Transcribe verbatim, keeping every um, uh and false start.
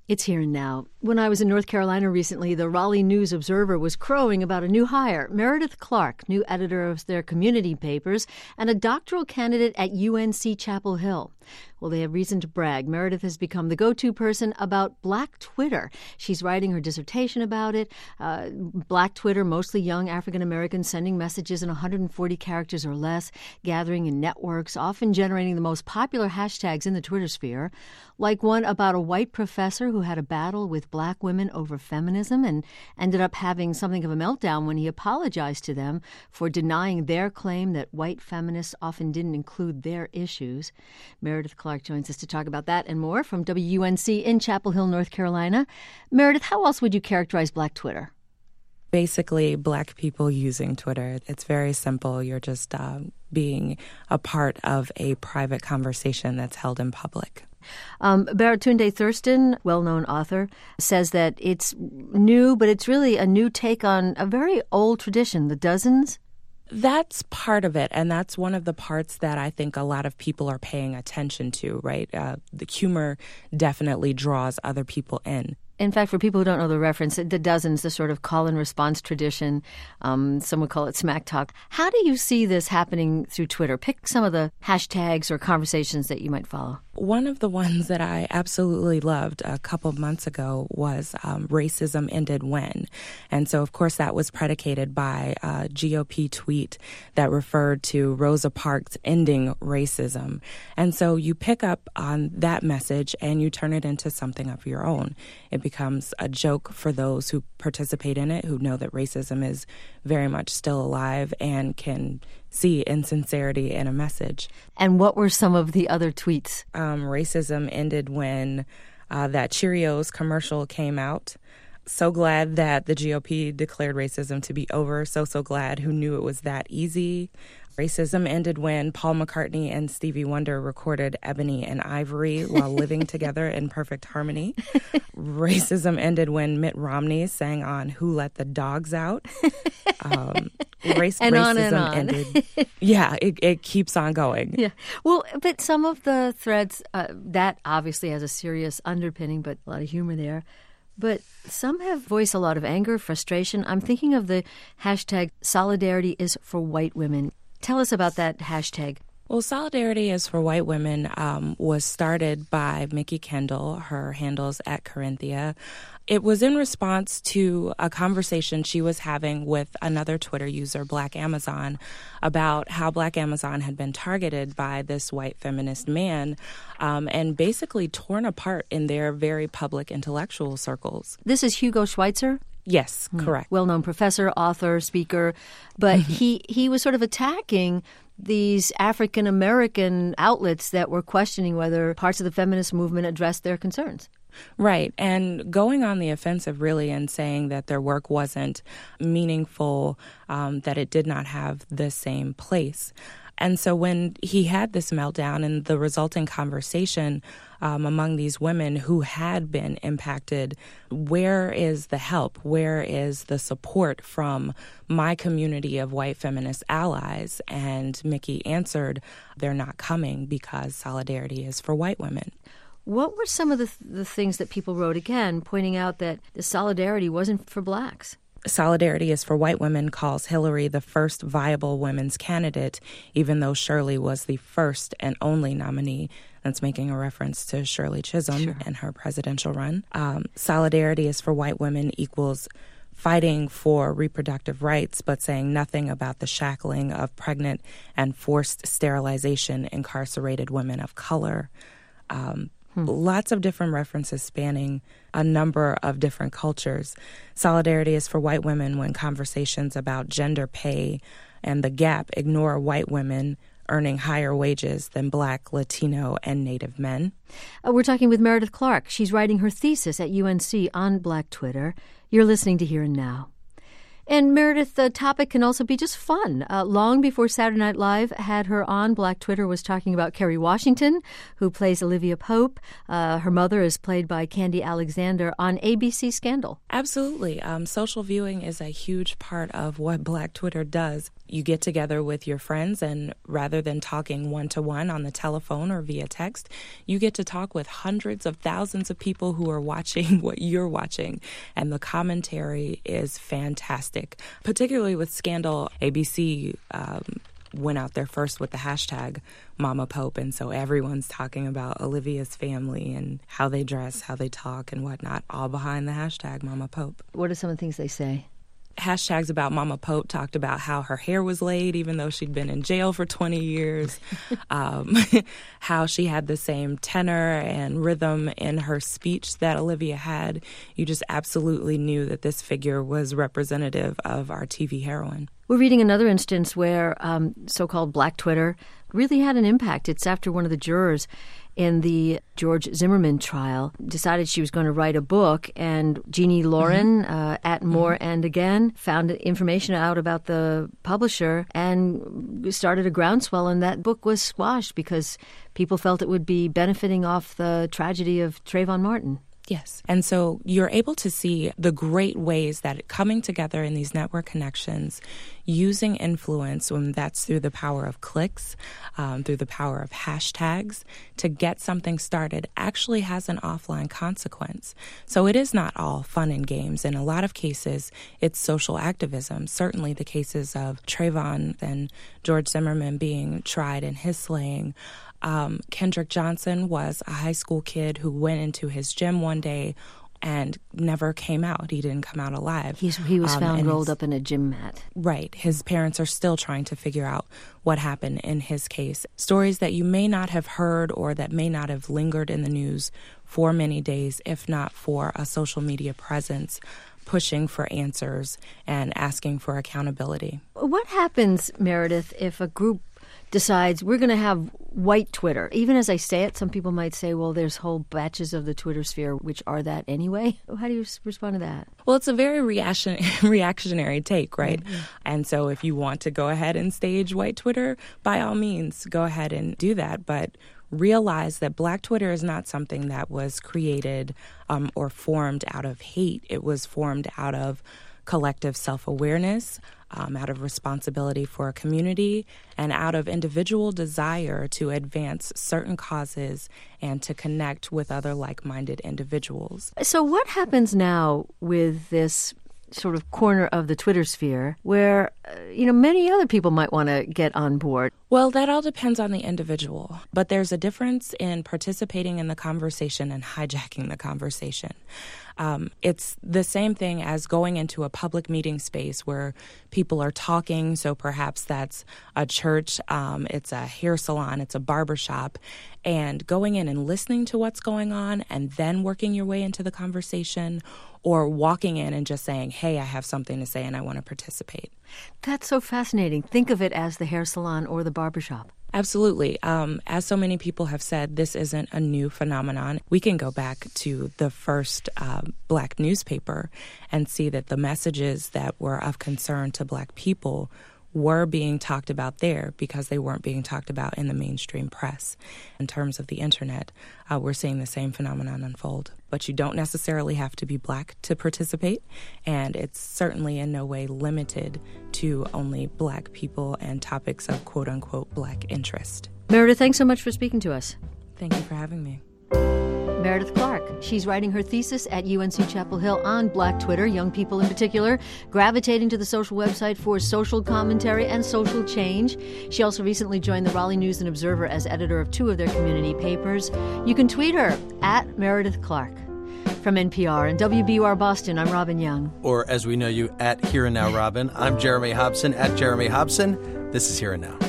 It's Here and Now. When I was in North Carolina recently, the Raleigh News Observer was crowing about a new hire, Meredith Clark, new editor of their community papers, and a doctoral candidate at U N C Chapel Hill. Well, they have reason to brag. Meredith has become the go-to person about Black Twitter. She's writing her dissertation about it. Uh, Black Twitter, mostly young African-Americans sending messages in one hundred forty characters or less, gathering in networks, often generating the most popular hashtags in the Twitter sphere, like one about a white professor who had a battle with black women over feminism and ended up having something of a meltdown when he apologized to them for denying their claim that white feminists often didn't include their issues. Meredith Clark joins us to talk about that and more from W U N C in Chapel Hill, North Carolina. Meredith, how else would you characterize Black Twitter? Basically, Black people using Twitter. It's very simple. You're just uh, being a part of a private conversation that's held in public. Um, Baratunde Thurston, well-known author, says that it's new, but it's really a new take on a very old tradition, the dozens. That's part of it, and that's one of the parts that I think a lot of people are paying attention to, right? Uh, the humor definitely draws other people in. In fact, for people who don't know the reference, the dozens, the sort of call-and-response tradition, um, some would call it smack talk. How do you see this happening through Twitter? Pick some of the hashtags or conversations that you might follow. One of the ones that I absolutely loved a couple of months ago was um, Racism Ended When. And so, of course, that was predicated by a G O P tweet that referred to Rosa Parks ending racism. And so you pick up on that message and you turn it into something of your own. It becomes a joke for those who participate in it, who know that racism is very much still alive and can see insincerity in a message. And what were some of the other tweets? Um, racism ended when uh, that Cheerios commercial came out. So glad that the G O P declared racism to be over. So, so glad. Who knew it was that easy? Racism ended when Paul McCartney and Stevie Wonder recorded Ebony and Ivory while living together in perfect harmony. Racism ended when Mitt Romney sang on Who Let the Dogs Out. Um, race, and racism on and on. ended. Yeah, it, it keeps on going. Yeah. Well, but some of the threads, uh, that obviously has a serious underpinning, but a lot of humor there. But some have voiced a lot of anger, frustration. I'm thinking of the hashtag Solidarity is for White Women. Tell us about that hashtag. Well, Solidarity is for White Women um, was started by Mickey Kendall. Her handle's at Corinthia. It was in response to a conversation she was having with another Twitter user, Black Amazon, about how Black Amazon had been targeted by this white feminist man um, and basically torn apart in their very public intellectual circles. This is Hugo Schweitzer? Yes, correct. Well-known professor, author, speaker. But he, he was sort of attacking these African-American outlets that were questioning whether parts of the feminist movement addressed their concerns. Right. And going on the offensive, really, and saying that their work wasn't meaningful, um, that it did not have the same place. And so when he had this meltdown and the resulting conversation um, among these women who had been impacted, where is the help? Where is the support from my community of white feminist allies? And Mickey answered, they're not coming because solidarity is for white women. What were some of the, the things that people wrote, again, pointing out that the solidarity wasn't for blacks? Solidarity is for White Women calls Hillary the first viable women's candidate, even though Shirley was the first and only nominee. That's making a reference to Shirley Chisholm sure. and her presidential run. Um, Solidarity is for White Women equals fighting for reproductive rights, but saying nothing about the shackling of pregnant and forced sterilization incarcerated women of color. Um, Hmm. Lots of different references spanning a number of different cultures. Solidarity is for white women when conversations about gender pay and the gap ignore white women earning higher wages than Black, Latino, and Native men. Uh, we're talking with Meredith Clark. She's writing her thesis at U N C on Black Twitter. You're listening to Here and Now. And Meredith, the topic can also be just fun. Uh, long before Saturday Night Live had her on, Black Twitter was talking about Kerry Washington, who plays Olivia Pope. Uh, her mother is played by Candy Alexander on A B C Scandal. Absolutely. Um, social viewing is a huge part of what Black Twitter does. You get together with your friends, and rather than talking one-to-one on the telephone or via text, you get to talk with hundreds of thousands of people who are watching what you're watching. And the commentary is fantastic, particularly with Scandal. A B C um, went out there first with the hashtag Mama Pope, and so everyone's talking about Olivia's family and how they dress, how they talk, and whatnot, all behind the hashtag Mama Pope. What are some of the things they say? Hashtags about Mama Pope talked about how her hair was laid, even though she'd been in jail for twenty years, um, how she had the same tenor and rhythm in her speech that Olivia had. You just absolutely knew that this figure was representative of our T V heroine. We're reading another instance where um, so-called Black Twitter really had an impact. It's after one of the jurors in the George Zimmerman trial decided she was going to write a book, and Jeannie Lauren mm-hmm. uh, at More mm-hmm. and Again found information out about the publisher and started a groundswell, and that book was squashed because people felt it would be benefiting off the tragedy of Trayvon Martin. Yes. And so you're able to see the great ways that coming together in these network connections, using influence, when that's through the power of clicks, um, through the power of hashtags, to get something started actually has an offline consequence. So it is not all fun and games. In a lot of cases, it's social activism. Certainly the cases of Trayvon and George Zimmerman being tried in his slaying. Um, Kendrick Johnson was a high school kid who went into his gym one day and never came out. He didn't come out alive. He's, he was um, found rolled his, up in a gym mat. Right. His parents are still trying to figure out what happened in his case. Stories that you may not have heard or that may not have lingered in the news for many days, if not for a social media presence pushing for answers and asking for accountability. What happens, Meredith, if a group decides we're going to have white Twitter? Even as I say it, some people might say, well, there's whole batches of the Twitter sphere which are that anyway. How do you respond to that? Well, it's a very reaction reactionary take, right? Mm-hmm. And so if you want to go ahead and stage white Twitter, by all means, go ahead and do that. But realize that Black Twitter is not something that was created um, or formed out of hate. It was formed out of collective self-awareness, um, out of responsibility for a community, and out of individual desire to advance certain causes and to connect with other like-minded individuals. So what happens now with this sort of corner of the Twitter sphere where, uh, you know, many other people might want to get on board? Well, that all depends on the individual. But there's a difference in participating in the conversation and hijacking the conversation. Um, it's the same thing as going into a public meeting space where people are talking. So perhaps that's a church, um, it's a hair salon, it's a barbershop, and going in and listening to what's going on and then working your way into the conversation, or walking in and just saying, hey, I have something to say and I want to participate. That's so fascinating. Think of it as the hair salon or the barbershop. Absolutely. Um, as so many people have said, this isn't a new phenomenon. We can go back to the first uh, Black newspaper and see that the messages that were of concern to Black people were being talked about there because they weren't being talked about in the mainstream press. In terms of the internet, uh, we're seeing the same phenomenon unfold. But you don't necessarily have to be Black to participate, and it's certainly in no way limited to only Black people and topics of quote-unquote Black interest. Meredith, thanks so much for speaking to us. Thank you for having me. Meredith Clark. She's writing her thesis at U N C Chapel Hill on Black Twitter, young people in particular, gravitating to the social website for social commentary and social change. She also recently joined the Raleigh News and Observer as editor of two of their community papers. You can tweet her at Meredith Clark. From N P R and W B U R Boston, I'm Robin Young. Or as we know you, at Here and Now Robin. I'm Jeremy Hobson, at Jeremy Hobson. This is Here and Now.